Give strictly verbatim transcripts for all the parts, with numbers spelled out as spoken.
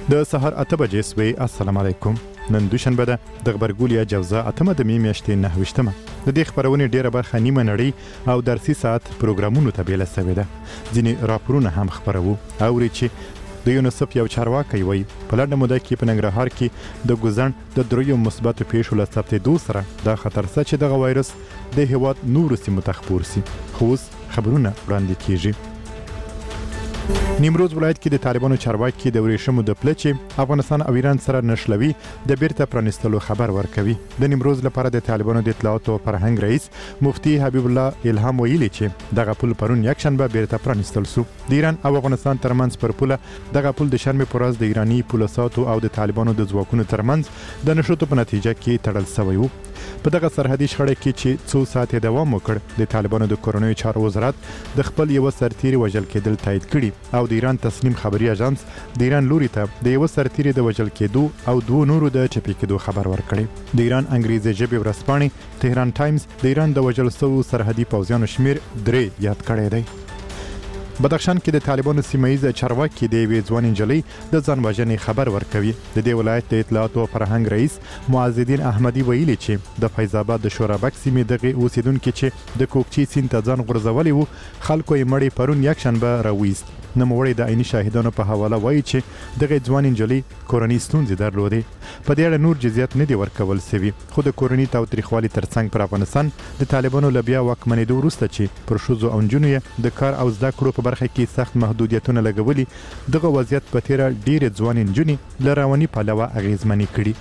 د سهار اته بجې سوی. السلام علیکم. نن دوشنبه ده د غبرګولیا جوزا اتمه د می میاشتې نهه ویشتمه. د دې خبرونې ډیره برخه نیمه نړۍ او درسي ساعت پروګرامونو ته بیله سوې ده. ځینې راپورونه هم خبرو اوري چې د یونیسف یو چارواکی وایي په لنډه موده کې په ننګرهار کې د ګوزڼ د دریو مثبتو پیښو له ثبتېدو سره دا خطر شته چې دغه وایرس د هېواد نورو سیمو ته خپور سي. خو اوس خبرونه وړاندې کیږي. نیمروز ولایت کې د طالبانو چارواکي د ورېښمو د پلچې افغانستان او ایران سره نښلوي د بیرته پرانیستلو خبر ورکوي. د نیمروز لپاره د طالبانو د اطلاعاتو او فرهنګ رئیس مفتي حبیب الله الهام ویلي چې دغه پل پرون یکشنبه بیرته پرانیستل سو. د ایران او افغانستان ترمنځ پر پوله دغه پل د شنبې په ورځ د ایراني پولساتو او د طالبانو د ځواکونو ترمنځ د نښتو په نتیجه کې تړل شوی و. په دغه سرحدي شخړه کې چې څو ساعت دوام وکړ د طالبانو د کورنیو چارو وزارت د خپل یو سرتیري وژل کېدل تایید کړي او د ایران تسنیم خبري اژانس د ایران لوري ته د یو سرتیري د وژل کېدو او دوه نورو د چپی کېدو خبر ورکړي. د ایران انګریزي ژبې ورځپاڼې تهران ټایمز د ایران د وژل شوو سرحدي پوځیانو شمیر درې یاد کړی دی. بدخشان کې د طالبانو سیمه ییزه چارواکي د یوې ځوانې نجلۍ د ځان وژنې خبر ورکوي. د دې ولایت د اطلاعاتو او فرهنګ رئیس معز الدین احمدي ویلي چې د فیض آباد د شورابک سیمې دغه اوسیدونکو چې د کوکچي سیند ته ځان غورځولی وو خلکو یې مړی پرون یکشنبه راویست. نوموړی د عیني شاهدانو په حواله وایي چې دغه ځوانې نجلۍ کورنۍ ستونزې درلودې. په دې اړه نور جزئیات نه دي ورکول سوي خو د کورنۍ تاوتریخوالي ترڅنګ پر افغانستان د طالبانو له بیا واکمنېدو وروسته چې پر ښځو او نجونو یې د کار او زده کړو په برخه کې سخت محدودیتونه لګولي دغه وضعیت په تیره ډېرې ځوانې نجونې له رواني پلوه اغېزمنې کړي.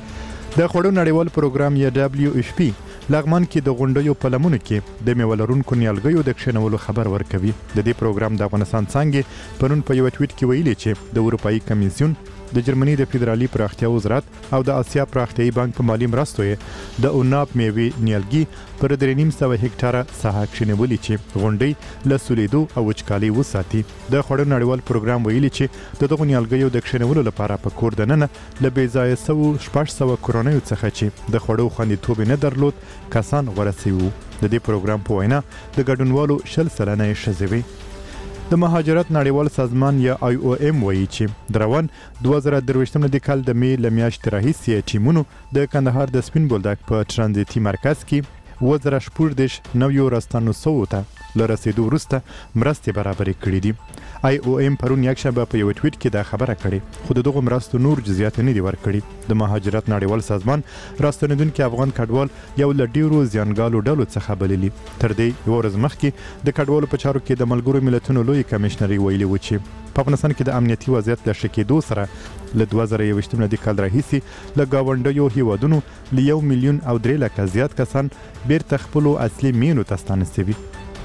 د خوړو نړیوال پروګرام یا ډبلیو ایف پی لغمان کې د غونډیو په لمنو کې د میوه لرونکو نیالګیو د کښېنولو خبر ورکوي. د دې پروګرام د افغانستان څانګې پرون په یو ټویټ کې ویلي چې د اروپایي کمیسیون د جرمني د فدرالي پراختیا وزارت او د آسیا پراختیایي بانک په مالي مرستو یې د اوناپ میوې نیالګي پر درې نیم سوه هکټاره ساحه کښېنولي چې غونډۍ له سولیدو او وچکالۍ وساتي. د خوړو نړیوال پروګرام ویلي چې د دغو نیالګیو د کښېنولو لپاره په کور دننه له بې ځایه سوو شپږ سوه کورنیو څخه چې د خوړو خوندیتوب یې نه درلود کسان غوره سوي وو. د دې پروګرام په وینا د ګډونوالو شل سلنه یې ښځې وې. د مهاجرت نړیوال سازمان یا آی او ایم وایي چې د روان دوه زره درویشتم د کال د می له میاشتې راهیسې ټیمونو د کندهار د سپین بولدک په ترانزیتي مرکز کې اووه زره شپږ دېرش نویو راستنو سوو ته له رسېدو وروسته مرستې برابرې کړي دي. آی او ایم پرون یکشنبه په یو ټویټ کې دا خبره کړې خو د دغو مرستو نور جزئیات نه دي ورکړي. د مهاجرت نړیوال سازمان راستنېدونکي افغان کډوال یو له ډېرو زیانګالو ډلو څخه بللي. تر دې یوه ورځ مخکې د کډوالو په چارو کې د ملګرو ملتونو لوی کمیشنري ویلي و چې په افغانستان کې د امنیتي وضعیت له ښه کېدو سره له دوه زره یوویشتم د کال راهیسې له ګاونډیو هیوادونو له یو میلیون او درې لکه زیات کسان بیرته خپلو اصلي مینو ته ستانه سوي.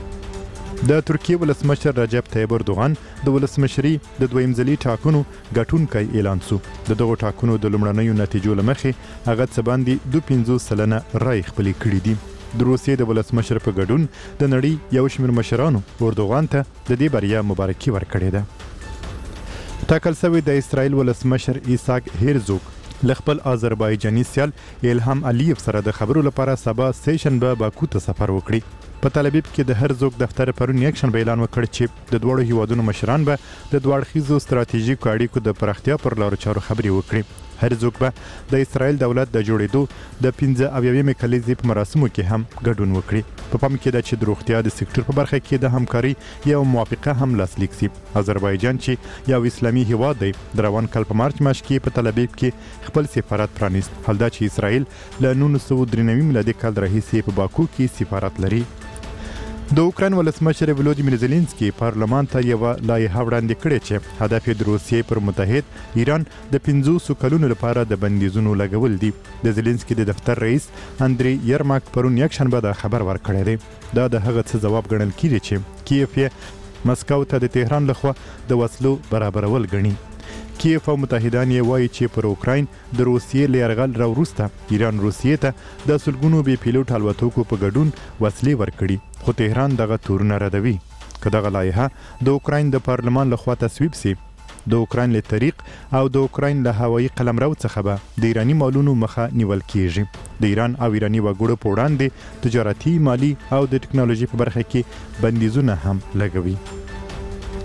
د ترکیې ولسمشر رجب طیب اردوغان د ولسمشري د دویم ځلي ټاکنو ګټونکی اعلان سو. د دغو ټاکنو د لومړنیو نتیجو له مخې هغه څه باندې دوه پنځوس سلنه رایې خپلې کړي دي. د روسیې د ولسمشر په ګډون د نړۍ یو شمېر مشرانو اردوغان ته د دې بریا مبارکي ورکړې ده. ټاکل شوی د اسرائیل ولسمشر ایساک هیرزوګ له خپل آذربایجاني سیال الهام الیف سره د خبرو لپاره سبا سه شنبه باکو ته سفر وکړي. په تل ابیب کې د هرزوګ دفتر پرون یکشنبه اعلان وکړ چې د دواړو هیوادونو مشران به د دوه اړخیزو ستراتیژیکو اړیکو د پراختیا پر لارو چارو خبرې وکړي. هرزوګ به د اسرائیل دولت د جوړېدو د پنځه اویاومې کلیزې په مراسمو کې هم ګډون وکړي. په پام کې ده چې د روغتیا د سکتور په برخه کې د همکاري یو موافقه هم لاسلیک سي. آذربایجان چې یو اسلامي هیواد دی د روان کال په مارچ میاشت کې په تل ابیب کې خپل سفارت پرانیست. حال دا چې اسرائیل له نولس سوه درې نوي میلادي کال راهیسې په باکو کې سفارت لري. د اوکراین ولسمشر ولودیمیر زيلنسکي پارلمان ته یوه لایحه وړاندې کړې چې هدف یې د روسیې پر متحد ایران د پنځوسو کلونو لپاره د بندیزونو لګول دي. د زيلنسکي د دفتر رئیس اندري یرماک پرون یکشنبه دا خبر ورکړی دی. دا د هغه څه ځواب ګڼل کیږي چې کیف یې مسکو ته د تهران لخوا د وسلو برابرول ګڼي. کیف او متحدان یې وایي چې پر اوکراین د روسیې له یرغل راوروسته ایران روسیې ته د سلګونو بې پیلوټ الوتکو په ګډون وسلې ورکړي خو تهران دغه تورونه ردوي. که دغه لایحه د اوکراین د پارلمان لخوا تصویب سي د اوکراین له طریق او د اوکراین له هوایي قلمرو څخه به د ایراني مالونو مخه نیول کیږي. د ایران او ایراني وګړو په وړاندې تجارتي، مالي او د ټکنالوژي په برخه کې بندیزونه هم لګوي.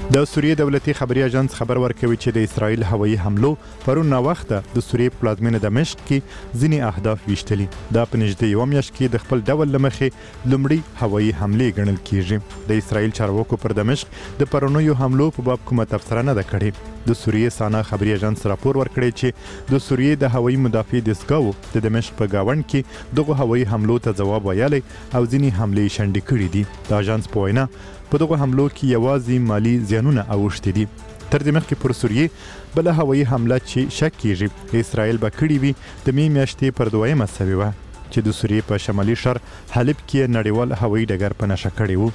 د سوریې دولتي خبري اژانس خبر ورکوي چې د اسرایل هوایي حملو پرون نا وخته د سوریې پلازمینه دمشق کې ځینی اهداف ویشتلي. دا په نږدې یو میاشت کې د خپل ډول لمخې لومړی هوایي حملې ګڼل کیږي. د اسرایل چارواکو پر دمشق د پرونیو حملو په باب کومه تبصره نه ده کړې. د سوریې سانا خبري اژانس راپور ورکړی چې د سوریې د هوایي مدافع دستګاو د دمشق په گاوند کې دغه هوایي حملو ته جواب ویلی او ځینی حملې شنډې کړې دي. د اژانس په وینا په دغه حملو کې یوازې مالی زیانونه اوښتي دي. تر دې مخکې پر سوریې بل هوایي حمله چې شک کیږي اسرائیل به کړې وي د می میاشتې پر دویمه سوې وه چې د سوریې په شمالي شر حلب کې نړیوال هوایي ډګر په نښه کړی و.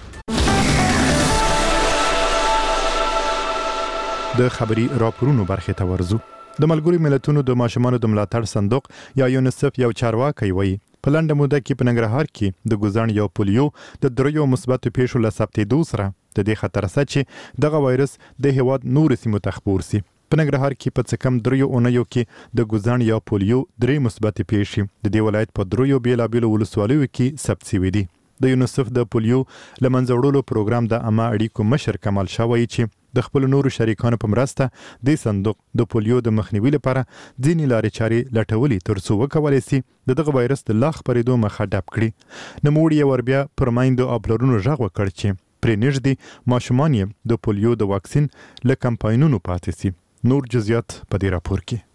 د خبري راپورونو برخې ته ورځو. د ملګرو ملتونو د ماشومانو د ملاتړ صندوق یا یونیسف یو چارواکي وایي په لنډه موده کې په ننګرهار کې د ګوزڼ یا پولیو د دریو مثبتو پیښو له ثبتېدو سره د دې خطر شته چې دغه وایرس د هیواد نورو سیمو ته خپور سي. په ننګرهار کې په څه کم دریو اونیو کې د ګوزڼ یا پولیو درې مثبتې پیښې د دې ولایت په دریو بیلابیلو ولسوالیو کې ثبت شوي دي. د یونیسف د پولیو له منځه وړلو پروګرام د عامه اړیکو مشر کمال شاه وایي چې د خپل نورو شریکانو په مرسته د صندوق د پولیو د مخنیوي لپاره ځینې لارې چارې لټولې ترڅو وکولای شي د دغه وایرس د لا خپرېدو مخه ډپ کړي. نوموړي یې وربیا پر میندو او پلرونو غږ وکړ چې پرې نږدې ماشومان یې د پولیو د واکسین له کمپاینونو پاتې شي. نور جزئیات په دې راپور کې.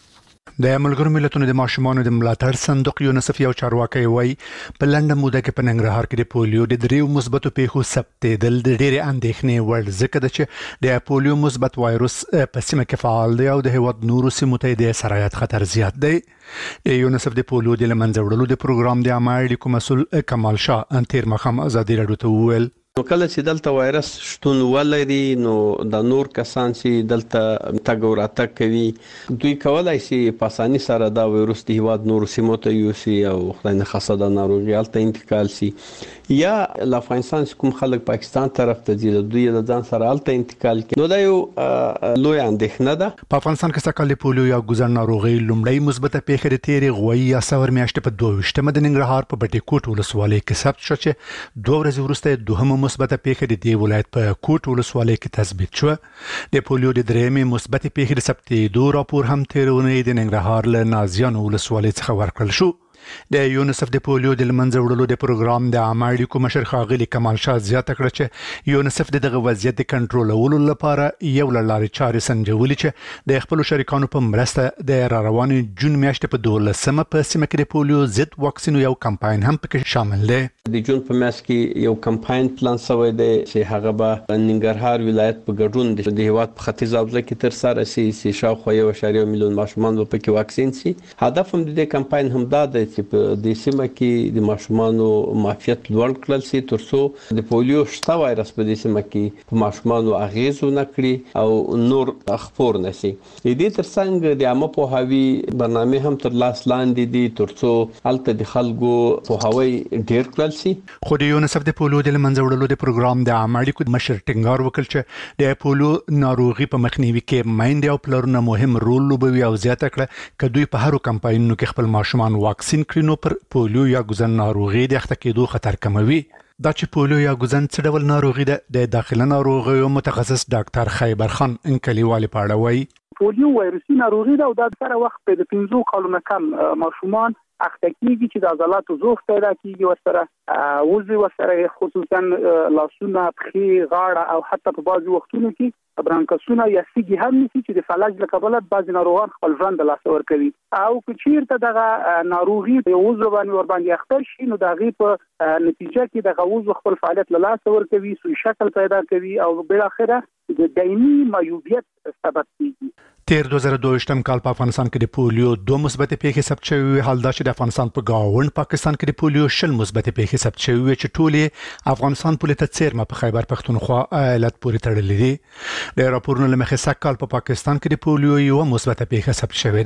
د ملګرو ملتونو د ماشومانو د ملاتړ صندوق یونیسف یو چارواکي وایي په لنډه موده کې په ننګرهار کې د پولیو د دریو مثبتو پیښو ثبتېدل د ډېرې اندېښنې وړ ځکه ده چې د پولیو مثبت وایروس په سیمه کې فعال دی او د هیواد نورو سیمو ته د سرایت خطر زیات دی. د یونیسف د پولیو د منځه وړلو د پروګرام د عامه اړیکو مسؤل کمال شاه تیر مخام ازادي راډیو ته وویل نو کله چې دلته وایرس شتون ولري نو د نور کسان چې دلته تګ او راتګ کوي دوی کولای شي په اسانۍ سره دا وایرس د هیواد نور سیمو ته یوسي او خدای نه خاصه د ناروغي هلته انتقال شي یا له افغانستان کوم خلک پاکستان طرف ته ځي دوی له ځان سره هلته انتقال کوي. نو دا یو لوی اندېښنه ده. په افغانستان کې سکهال د پولیو یا ګوزڼ ناروغي لومړی مثبته پیښه د تیرې غوایي یا سور میاشتې په دوه ویشتمه د ننګرهار په بټي کوټ ولسوالۍ کې ثبت شو چې دوه ورځې وروسته دوهمه مثبته پیښه د دې ولایت په کوټ ولسوالۍ کې تثبیت شو. د پولیو د درېمې مثبته پیښې د ثبتېدو راپور هم تیرونه د ننګرهار له نازیانو ولسوالۍ څخه ورکړل شو. د یونیسف د پولیو د منځه وړلو د پروګرام د عامه اړیکو مشر ښاغلي کمال شاه زیاته کړه چې یونیسف دغه وضعیت د کنټرولولو لپاره یو لارې چارې سنجولې چې د خپل شریکانو په مرسته د را روانې جون میاشتې په دولسمه په سیمه کې د پولیو ضد واکسینو یو کمپاین هم پکې شامل دی. د جون په میاشت کې یو کمپاین پلان شوی دی چې هغه به ننګرهار ولایت په ګډون د هیواد په ختیځ حوزه کې تر سره شي چې شاوخوا یو اعشاریه میلیون ماشومان به پکې واکسین شي. هدف هم د دې کمپاین هم دا دی چې په دې سیمه کې د ماشومانو معافیت لوړ کړل شي ترڅو د پولیو شته وایرس په دې سیمه کې په ماشومانو اغیز ونه کړي او نور خپور نه شي. د دې ترڅنګ د عامه پوهاوي برنامه هم تر لاس لاندې دي ترڅو هلته د خلکو پوهاوی ډیر کړل شي. خو د یونیسف د پولیو د منځه وړلو د پروګرام د عامه اړیکو مشر ټینګار وکړ چې د پولیو ناروغي په مخنیوي کې میندې او پلرونه مهم رول لوبوي او زیاته کړه چې دوی په هرو کمپاینونو کې خپل ماشومان واکسین کړي نو پر پولیو یا ګوزڼ ناروغي د اخته کېدو خطر کموي. دا چې پولیو یا ګوزڼ څه ډول ناروغي ده د داخله ناروغیو متخصص ډاکټر خیبر خان انکلیوالي په اړه وایي. پولیو وایرسي ناروغي ده او دا سره وخت په د پنځو کالونو کم ماشومان اخته کیږي چې د عضلاتو ضعف پیدا کیږي ورسره وزي ورسره خصوصا لاسونه پښې غاړه او حتی په بعضي وختونو کې برانکسونه یا سیګي هم نشي چې د فلج له کبله بعضي ناروغان خپل ژوند له لاسه ورکوي او که چیرته دغه ناروغي یو وزو باندې ور باندې اخته شي نو دغه په نتیجه کې دغه وزو خپل فعالیت له لاسه ورکوي سوی شکل پیدا کوي او بل اخره د دایمي معیوبیت سبب کیږي. تیر دوه زره دوه کال په افغانستان کې د پولیو دوه مثبت پیښې ثبت شوې حال دا چې د افغانستان په گاوند پاکستان کې د پولیو شل مثبت پیښې ثبت شوې چې ټولې افغانستان په لته څیرمه په خیبر پښتونخوا ایالت پورې تړلې دي. د راپورونو لمخې سږ کال په پاکستان کې د پولیو یو مثبت پیښه ثبت شوې ده.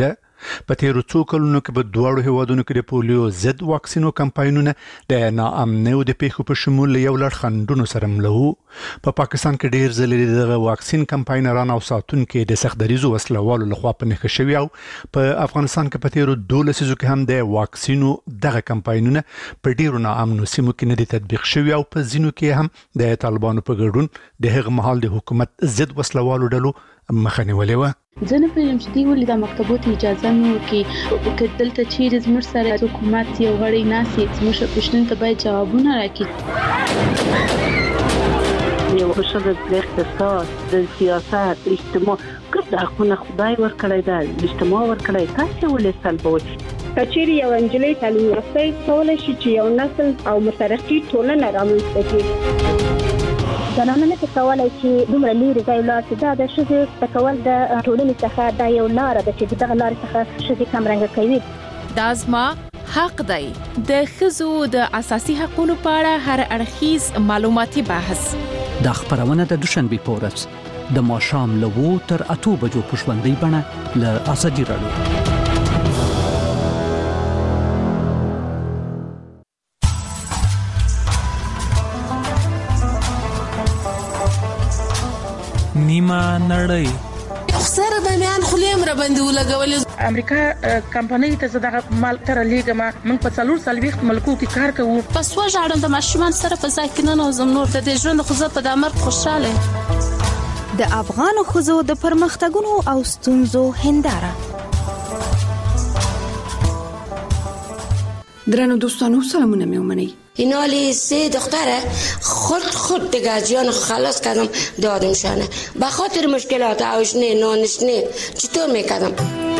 په تیرو څو کلونو کې په دواړو هیوادونو کې د پولیو ضد واکسینو کمپاینونه د ناامنۍ او د پیښو په شمول یو لړ خنډونو سره مل وو. په پاکستان کې ډیر ځله دغه واکسین کمپاینران او ساتونکو د سختدریزو وسلوالو لخوا په نښه شوي او په افغانستان کې په تیرو دولسو لسیزو کې هم د واکسینو دغه کمپاینونه په ډیرو ناامنو سیمو کې نه دي تطبیق شوي او په ځینو کې هم د طالبانو په ګډون د هغه مهال د حکومت ضد وسلوالو ډلو مخه نیولې وه. زه نه پوهېږم چې دوی ولې دا مکتبو ته اجازه نه ورکوي، که دلته چیرې زموږ سره حکومت یو غړی ناست وي زموږ پوښتنو ته باید جوابونه راکړي. یو ښه د اقتصاد، د سیاست، اجتماع ګډ حقونه خدای ورکړی دی، اجتماع ورکړی، تاسې ولې سلبوئ؟ کچېرې یو نجلۍ تعلیم یافته کولی شي چې یو نسل او مترقي ټولنه رامنځته کړي. زنانه نه کولای چې دومره لرې ځای ولاړ شي. دا د ښځې زده کول د ټولنې څخه دا یو لاره ده چې دغه لارې څخه ښځې کمرنګه کوي. دا زما حق دی. د ښځو د اساسي حقوقو په اړه هر اړخیز معلوماتي بحث د خبرونه د دوشنبه په ورځ د ماښام له وو تر اته بجو په ژوندۍ بڼه له ازادي راډیو. نیمه نړۍ خسر د میان خلیم را باندې ولګول. امریکا کمپنۍ ته زړه مال تر لیګما موږ په څلور سلويخت ملکو کې کار کوو. پس وژاړم د ماشومان سره په ځای کې نه نوزم نور د دې ژوند خو زه په دامر خوشاله. د افغان خزو د پرمختګونو او ستونزو هنداره. درنو دوستانو سلامونه میومنی. اینالی سه دختره خود خود دیگه جان خلاص کردم دادمشانه به خاطر مشکلات آشنه نانشنه چطور میکردم.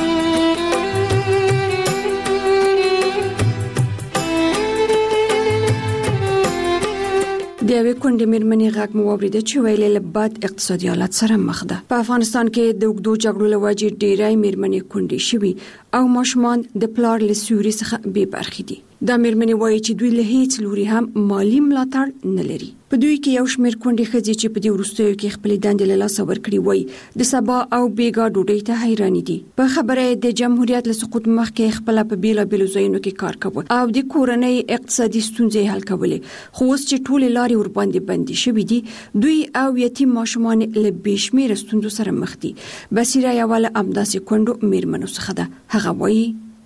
د یوې کونډې مېرمنې غږ مو واورېده چې ویلې له بد اقتصادي حالت سره مخ ده. په افغانستان کې د اوږدو جګړو له وجې ډېری مېرمنې کونډې شوي او ماشومان د پلار له سیوري څخه بې برخې دي. دا مېرمنې وایي چې دوی له هیڅ لوري هم مالي ملاتړ نه لري. په دوی کې یو شمېر کونډې ښځې چې په دې وروستیو کې خپلې دندې له لاسه ورکړي وایي د سبا او بیګا ډوډۍ ته حیرانې دي. په خبره یې د جمهوریت له سقوط مخکې خپله په بېلابېلو ځایونو کې کار کوه او د کورنۍ اقتصادي ستونزې حل کولې، خو اوس چې ټولې لارې ورباندې بندې شوي دي دوی او یتیم ماشومان له بې شمېره ستونزو سره مخ دي. بصیره یوه له همداسې کونډو مېرمنو څخه ده. هغه وایي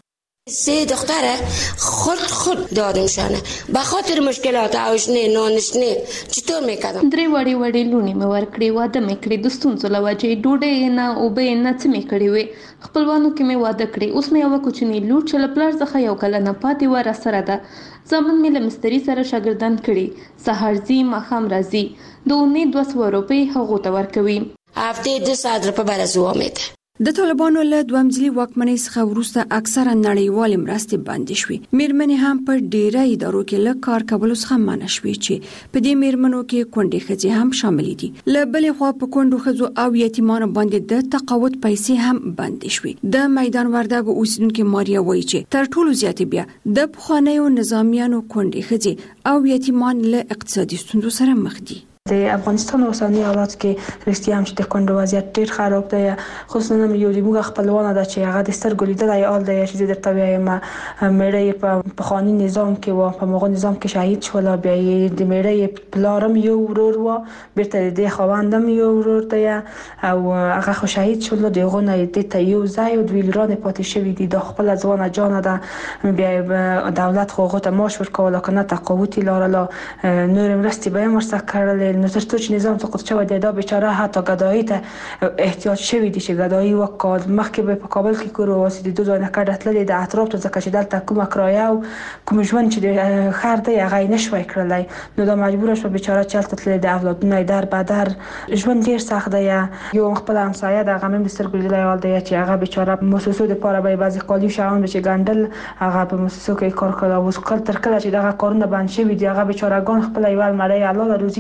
سه دختره خود خود دادمشانه به خاطر مشکلات آشنه نانشنه چطور میکردم. درې وړې وړې لونې مې ورکړې، واده مې کړې، د ستونزو له وجې ډوډۍ نه اوبه نه څه مې کړې وې. خپلوانو کې مې واده کړې. اوس مې یوه کوچنۍ لور چې له پلار څخه یو کلنه پاتې وه راسره ده. زامن مې له مستري سره شاګردان کړي، سهار ځي ماښام راځي، د اونۍ دوه سوه روپۍ هغو ته ورکوي. هفته دو ساعت روپۍ برای زوام میده. د طالبانو له دوامځلي واکمنۍ څخه وروسته اکثره نړیوالې مرستې بندې شوې. مېرمنې هم په ډېری ادارو کې له کار کولو څخه منع شوې چې په دې مېرمنو کې کونډې ښځې هم شاملې دي. له بلې خوا په کونډو ښځو او یتیمانو باندې د تقاعد پیسې هم بندې شوې. د میدان وردګو اوسیدونکې ماریا وایي چې تر ټولو زیاتې بیا د پخوانیو نظامیانو کونډې ښځې او یتیمان له اقتصادي ستونزو سره مخ دي. د افغانستان اوسنی حالات کې رښتیا هم چې د کونډو وضعیت ډیر خراب دی، خصوصا یو د موږ خپلوانه ده چې هغه د سترګو لیدلای آل دی چې درته وایم مېړه په پخوانی نظام کې و، په موږ نظام کې شهید شول، بیا د مېړه پلارم یو ورور و، بیرته د خوندم یو ورور دی او هغه خو شهید شول، دغه نه د ته یو ځای او د ویلران پاتې شوی دي. د خپل ځوانه جان ده، بیا دولت خو هغه ته معاش ورکول کنه تقاوت لاره نور مرستې به مرسته کړل. نو ترڅو چې نظام سقوط شوی دی دا بیچاره حتی گدایی ته احتیاج شوی دی چې گدایی وکړ. مخکې به په کابل کې کور واسي د دوه ځای کډه تللی د اطراف ته ځکه چې دلته کومه کرایه او کوم ژوند چې د خر دی هغه نشوي کړلای، نو دا مجبور شو بیچاره چلته تللی د اولادونه در بدر ژوند ډیر سخت دی. یو خپل همسایه د هغه مم سترګې لیدلای دی چې هغه بیچاره موسسو د پاره به بعضی قالی شاوند چې ګندل هغه په موسسو کې کار کړو. اوس کله تر کله چې دغه کارونه باندې شوی دی هغه بیچاره ګان خپل ایوال مړی الله روزي نشي پیدا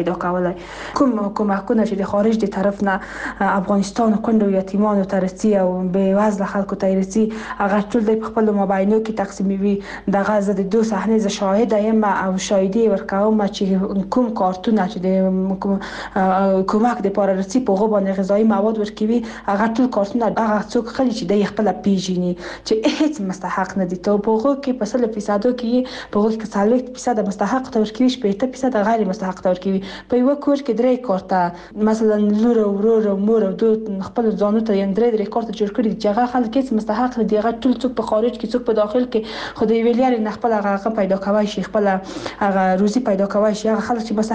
پیدا کولای. کوم کومکونه چې د خارج د طرف نه افغانستان کندو یتیمانو ترسي او به وزله خلکو ترسي هغه ټول د خپل مابینو کې تقسیموي. دغه زه د دوه صحنې ز شاهد یم او شاهدي ورکوم چې کوم کارتونه چې د کومک د پاره رسي په غو باندې غذایی مواد ورکوي هغه ټول کارتونه هغه څوک خلی چې د خپل پیژني چې هیڅ مستحق نه دي. ته په غو کې په سل فیصدو کې په غو کې څلوېښت فیصد مستحق تور کوي، شپږ فیصد غیر مستحق تور کوي. په یو کور کې درې کارته مثلا لور او ورور او مور او دوه خپل ځانو ته یې درې درې کارته جوړ کړي چې هغه خلک هیڅ مستحق نه دي. هغه ټول څوک په خارج کې څوک په داخل کې خو د ویلیر نه خپل هغه پیدا کوي شي، خپل هغه روزي پیدا کوي شي. هغه خلک چې